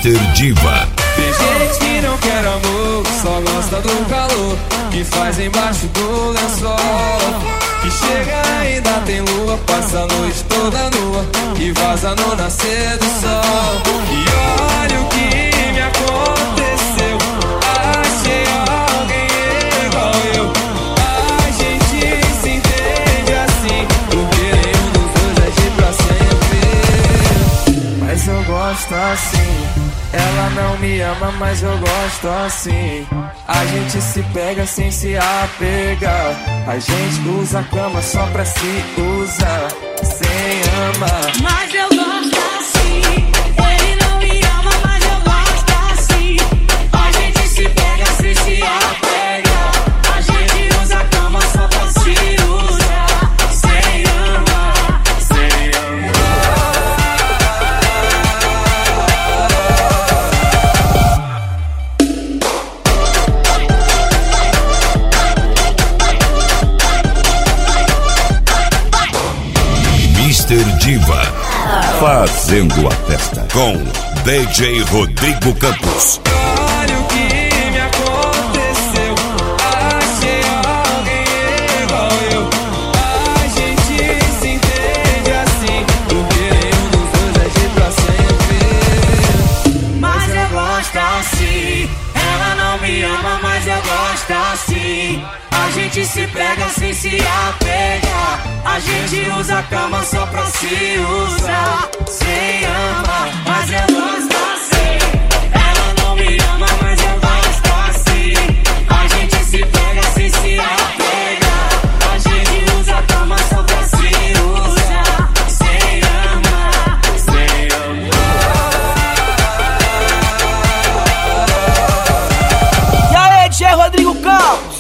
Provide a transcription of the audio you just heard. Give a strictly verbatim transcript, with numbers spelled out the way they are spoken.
mister Diva. Tem gente que não quer amor, só gosta do calor que faz embaixo do lençol. Que chega ainda tem lua, passa a noite toda nua e vaza no nascer do sol. E olha o que me aconteceu, achei alguém igual eu. A gente se entende assim, porque nenhum dos dois é de pra sempre. Mas eu gosto assim. Ela não me ama, mas eu gosto assim. A gente se pega sem se apegar. A gente usa a cama só pra se usar, sem amar. Mas eu gosto assim. Ele não me ama, mas eu gosto assim. A gente se pega sem se apegar. A gente usa a cama só pra se usar, sem amar, sem amar. mister Diva, fazendo a festa com D J Rodrigo Campos. Olha o que me aconteceu, achei alguém igual eu. A gente se entende assim, porque nenhum dos dois é de pra sempre. Mas eu gosto assim. Ela não me ama, mas eu gosto assim. A gente se pega sem se apegar. A gente usa a cama só pra se usar, sem amar. Mas eu gosto assim. Ela não me ama, mas eu gosto assim. A gente se pega sem se apegar. A gente usa a cama só pra se usar, sem amar, sem amar. E aí, D J Rodrigo Campos?